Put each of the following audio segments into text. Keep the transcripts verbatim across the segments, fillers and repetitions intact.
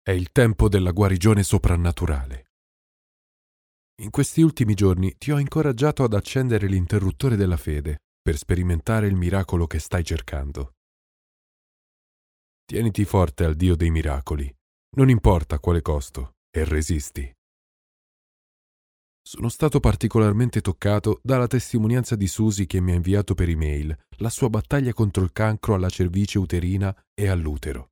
È il tempo della guarigione soprannaturale. In questi ultimi giorni ti ho incoraggiato ad accendere l'interruttore della fede per sperimentare il miracolo che stai cercando. Tieniti forte al Dio dei miracoli, non importa a quale costo, e resisti. Sono stato particolarmente toccato dalla testimonianza di Susie che mi ha inviato per email la sua battaglia contro il cancro alla cervice uterina e all'utero.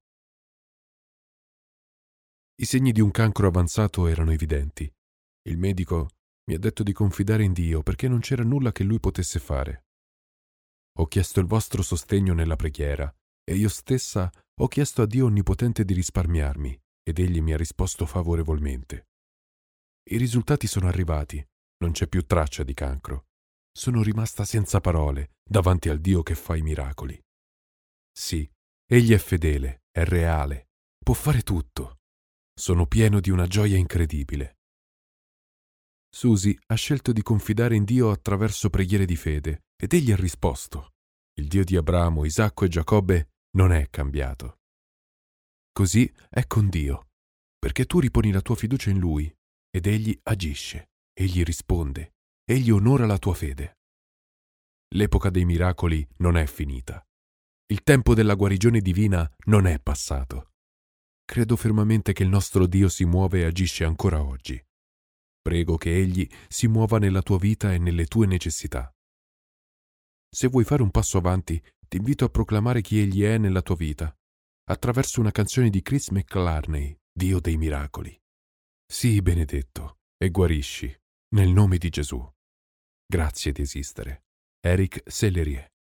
I segni di un cancro avanzato erano evidenti. Il medico mi ha detto di confidare in Dio perché non c'era nulla che lui potesse fare. Ho chiesto il vostro sostegno nella preghiera e io stessa ho chiesto a Dio Onnipotente di risparmiarmi ed egli mi ha risposto favorevolmente. I risultati sono arrivati, non c'è più traccia di cancro. Sono rimasta senza parole davanti al Dio che fa i miracoli. Sì, egli è fedele, è reale, può fare tutto. Sono pieno di una gioia incredibile. Susie ha scelto di confidare in Dio attraverso preghiere di fede ed egli ha risposto. Il Dio di Abramo, Isacco e Giacobbe non è cambiato. Così è con Dio, perché tu riponi la tua fiducia in Lui ed egli agisce, egli risponde, egli onora la tua fede. L'epoca dei miracoli non è finita. Il tempo della guarigione divina non è passato. Credo fermamente che il nostro Dio si muove e agisce ancora oggi. Prego che Egli si muova nella tua vita e nelle tue necessità. Se vuoi fare un passo avanti, ti invito a proclamare chi Egli è nella tua vita, attraverso una canzone di Chris McClarney, Dio dei miracoli. Sii benedetto e guarisci, nel nome di Gesù. Grazie di esistere. Eric Sellerie.